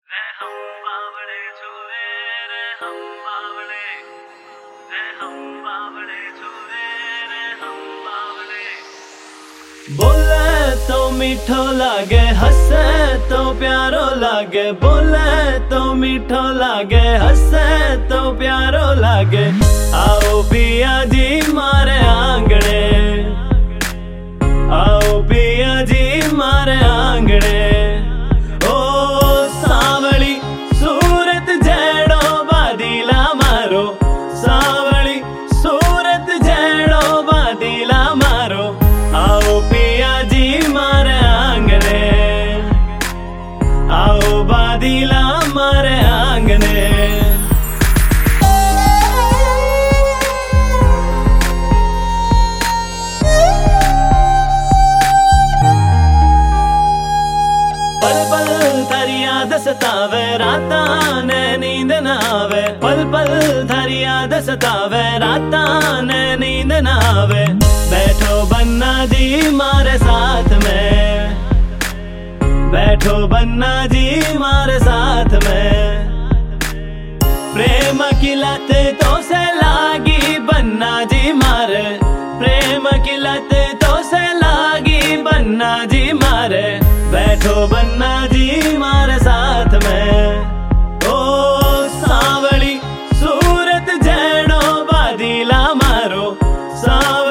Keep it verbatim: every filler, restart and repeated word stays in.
रे हम बावड़े छोरे रे हम बावड़े रे हम बावड़े छोरे रे हम बावड़े। बोले तो मीठो लागे, हंसे तो प्यारो लागे। बोले तो मीठो लागे, हंसे तो प्यारो लागे। आओ पिया जी मारे आंगणे, आओ पिया जी मारे आंगणे। आओ बादीला मारे आंगने। पल पल थारी याद सतावे, राता ने नींद न आवे। पल पल थारी याद सतावे, राता ने नींद न आवे। बैठो बन्ना जी मारे साथ में, बैठो बन्ना जी मारे साथ में। प्रेम की लत तो से लागी बन्ना जी मारे, प्रेम की लत तो से लागी बन्ना जी मारे। बैठो बन्ना जी